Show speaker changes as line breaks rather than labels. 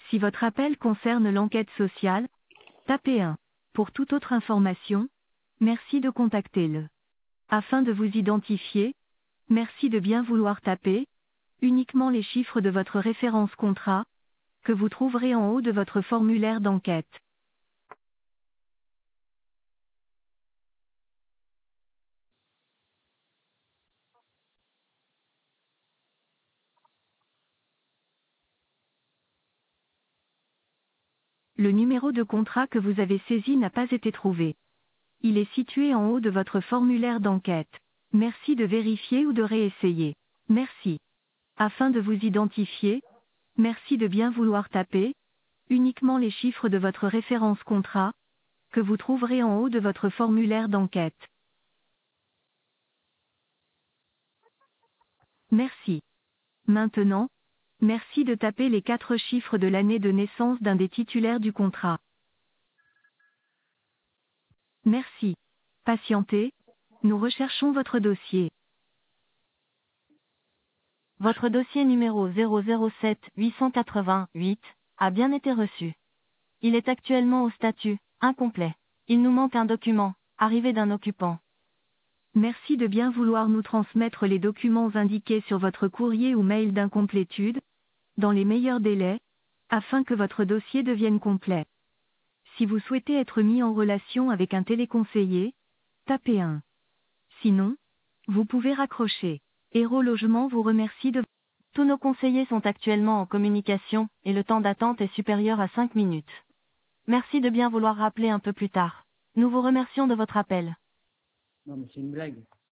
Si votre appel concerne l'enquête sociale, tapez 1. Pour toute autre information, merci de contacter le. Afin de vous identifier, merci de bien vouloir taper uniquement les chiffres de votre référence contrat, que vous trouverez en haut de votre formulaire d'enquête. Le numéro de contrat que vous avez saisi n'a pas été trouvé. Il est situé en haut de votre formulaire d'enquête. Merci de vérifier ou de réessayer. Merci. Afin de vous identifier, merci de bien vouloir taper uniquement les chiffres de votre référence contrat, que vous trouverez en haut de votre formulaire d'enquête. Merci. Maintenant, merci de taper les 4 chiffres de l'année de naissance d'un des titulaires du contrat. Merci. Patientez, nous recherchons votre dossier. Votre dossier numéro 007 888 a bien été reçu. Il est actuellement au statut incomplet. Il nous manque un document, arrivé d'un occupant. Merci de bien vouloir nous transmettre les documents indiqués sur votre courrier ou mail d'incomplétude, dans les meilleurs délais, afin que votre dossier devienne complet. Si vous souhaitez être mis en relation avec un téléconseiller, tapez 1. Sinon, vous pouvez raccrocher. Héros Logement vous remercie de... Tous nos conseillers sont actuellement en communication, et le temps d'attente est supérieur à 5 minutes. Merci de bien vouloir rappeler un peu plus tard. Nous vous remercions de votre appel.
Non, mais c'est une blague.